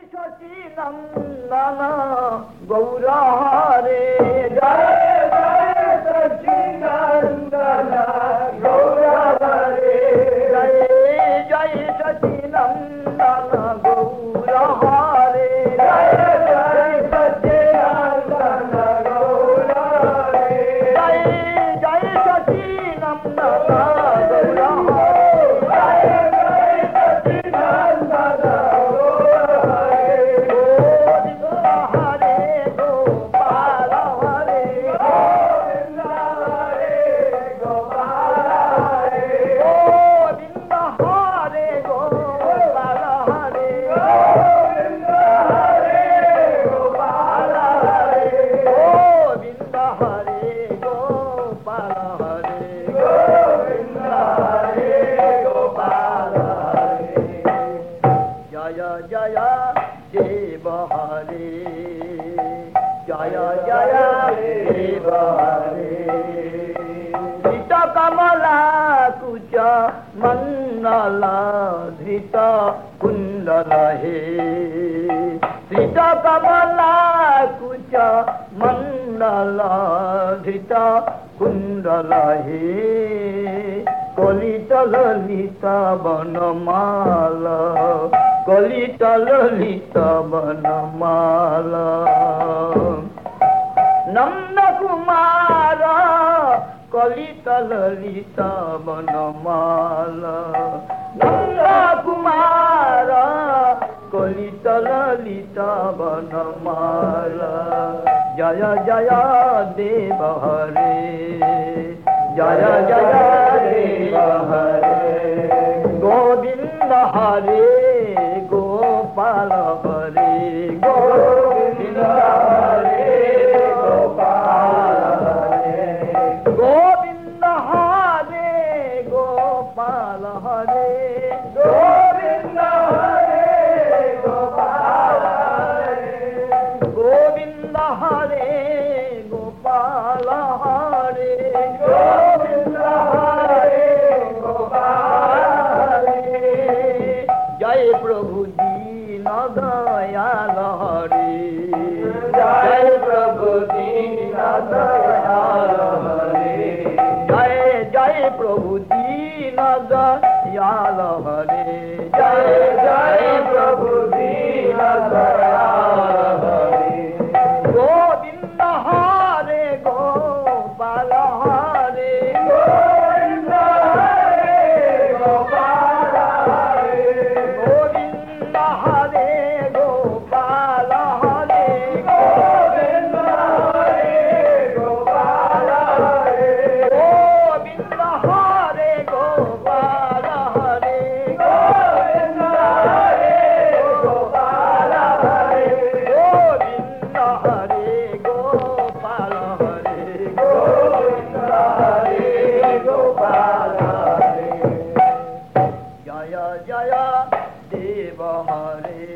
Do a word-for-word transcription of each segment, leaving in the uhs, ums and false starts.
सचिनंदन गौर हरे जय जय सचिनंदन गौर हरे जय जय सचिनंदन गौर हरे जय जय सचिनंदन गौर हरे जय जय सचिनंदन गौर हरे जय जय सचिनंदन मंडला धृत कुंडल हे धृत कमला कुच मंडल धृत कुंडल हे कलित ललित वनमाल कलित ललित वनमाल नंद कुमार कलित ललित वनमाल नंद कुमार कलित ललित वनमाल जय जय देव हरे जय जय देव हरे गोविंद हरे गोपाल हरे गोविंद हरे गोपाल हरे गोविंद हरे गोपाल हरे गोविंद हरे गोपाल हरे गोविंद हरे गोपाल हरे गोविंद हरे गोपाल हरे जय प्रभु दीन दयाल हरे जय प्रभु दीन दयाल हरे जय जय प्रभु दीन दयाल हरे जय जय प्रभु दीन दयाल हरे गोविंद हरे गोपाल हरे गोविंद हरे गोपाल हरे गोविंद हरे गोपाल हरे गोविंद हरे गोपाल हरे गोविंद हरे गोपाल हरे गोविंद हरे गोपाल हरे गोविंद हरे गोपाल हरे गोविंद हरे गोपाल हरे जय जय देव हरे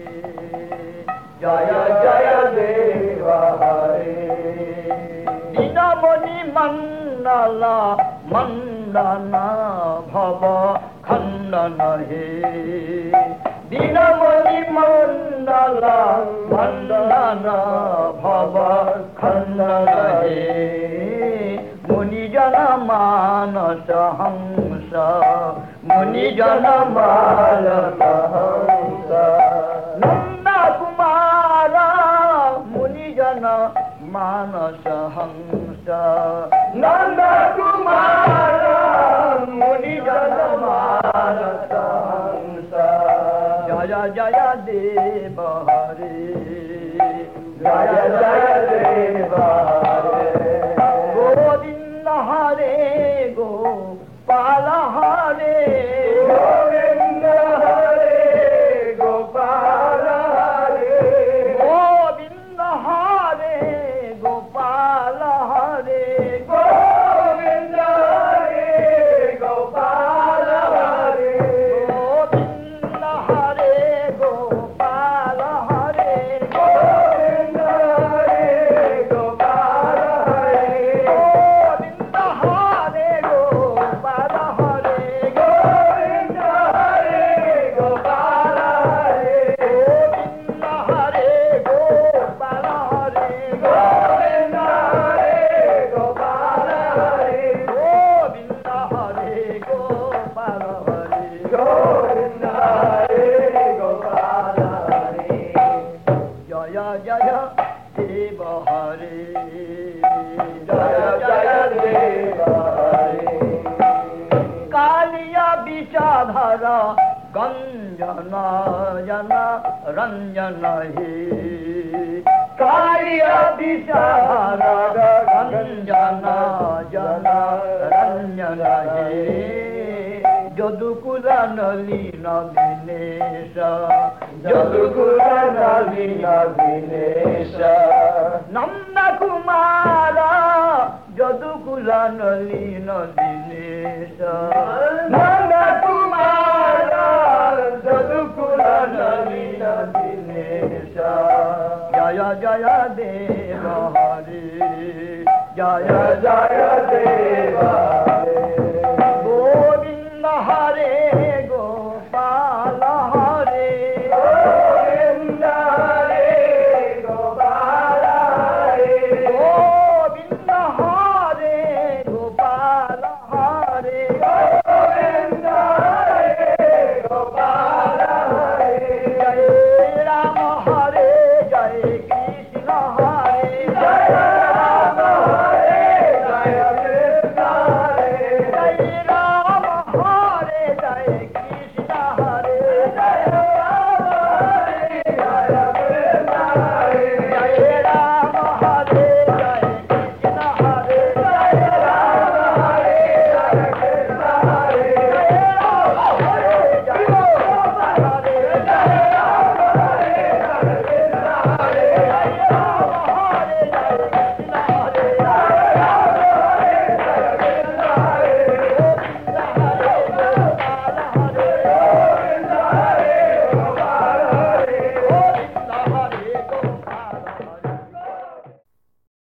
जय जय देव हरे दीनमणि मंडल मंडन भव खंडन हे दीनमणि मंडल मंडन भव खंडन हे मुनिजन मानस हंस मुनिजन मानस हंस नंद कुमार मुनिजन मानस हंस नंद कुमार मुनिजन मानस हंस जय जय देव हरे जय जय देव हरे गोविंद हरे गोपाल हरे गोविंद हरे गोपाल हरे गोविंद हरे गोपाल हरे गोविंद हरे गोपाल हरे गोविंद हरे गोपाल हरे गोविंद हरे गोपाल हरे गोविंद हरे गोपाल हरे देव हरे जय जय देव हरे कालिया विषाधर गंजन जन रंजन हे कालिया विषाधर गंजन जन रंजन हे যদুকুলা নলিন বিনেশ যদুকুলা নলিন বিনেশ নন্দ কুমার যদুকুলা নলিন বিনেশ নন্দ কুমার যদুকুলা নলিন বিনেশ জয় জয় দেব হরে জয় জয় দেব